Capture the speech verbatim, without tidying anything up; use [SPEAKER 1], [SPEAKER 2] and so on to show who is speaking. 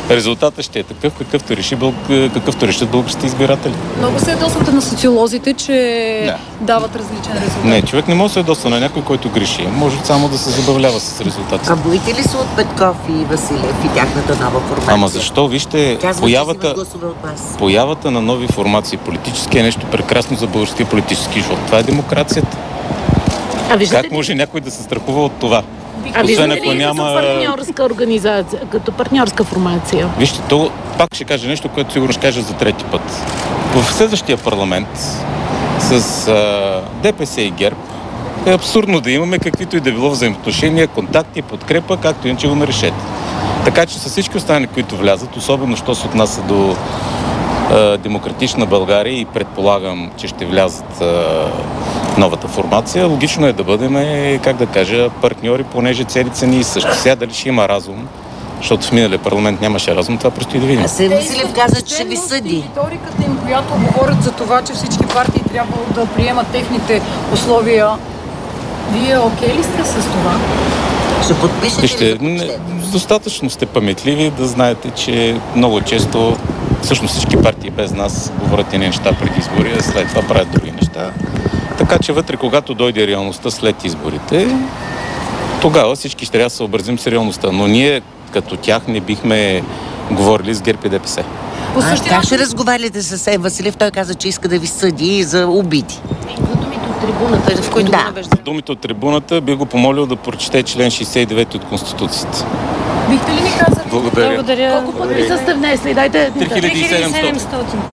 [SPEAKER 1] резултатът ще е такъв, какъвто, реши бълг... какъвто решат българските избиратели.
[SPEAKER 2] Много се ядосвате на социолозите, че
[SPEAKER 1] Не.
[SPEAKER 2] дават различен резултат.
[SPEAKER 1] Не, човек не може да се ядосва на някой, който греши. Може само да се забавлява с резултатите.
[SPEAKER 3] А боите ли се от Петков и Василев и тяхната нова формация?
[SPEAKER 1] Ама защо? Вижте,
[SPEAKER 3] Казват,
[SPEAKER 1] появата,
[SPEAKER 3] от вас.
[SPEAKER 1] появата на нови формации политически е нещо прекрасно за българския политически живот. Това е демокрацията.
[SPEAKER 4] А виждате
[SPEAKER 1] Как може някой да се страхува от това?
[SPEAKER 4] А
[SPEAKER 1] Освен
[SPEAKER 4] виждате
[SPEAKER 1] ако
[SPEAKER 4] ли
[SPEAKER 1] няма...
[SPEAKER 4] като партньорска организация, като партньорска формация?
[SPEAKER 1] Вижте, то пак ще кажа нещо, което сигурно ще кажа за трети път. В следващия парламент с а, ДПС и ГЕРБ е абсурдно да имаме каквито и да било взаимоотношения, контакти, подкрепа, както иначе го нарешете. Така че с всички останали, които влязат, особено що се отнася до а, Демократична България и предполагам, че ще влязат а, новата формация, логично е да бъдем, как да кажа, партньори, понеже целите са ни и също. Сега дали ще има разум, защото в миналия парламент нямаше разум, това предстои да видим.
[SPEAKER 3] А се Василев каза, че ще ви съди.
[SPEAKER 2] Риториката им, която говорят за това, че всички партии трябва да приемат техните условия. Вие окей ли сте с това?
[SPEAKER 3] Ще подпишете ли
[SPEAKER 1] Вижте,
[SPEAKER 3] за почтение?
[SPEAKER 1] достатъчно сте паметливи да знаете, че много често всъщност всички партии без нас говорят и неща преди избори, а след това правят други неща. Така че вътре, когато дойде реалността след изборите, тогава всички ще трябва да се съобразим с реалността. Но ние като тях не бихме говорили с ГЕРБ и ДПС.
[SPEAKER 3] А как ще разговаряте с Ем Василев? Той каза, че иска да ви съди за убити.
[SPEAKER 4] За думите от трибуната, в който
[SPEAKER 3] Да.
[SPEAKER 4] го навежда.
[SPEAKER 1] Думите от трибуната би го помолил да прочете член шейсет и девети от Конституцията.
[SPEAKER 2] Бихте ли ми казали?
[SPEAKER 1] Благодаря.
[SPEAKER 4] Благодаря. Колко подписа сте внесли? Дайте
[SPEAKER 1] три хиляди и седемстотин.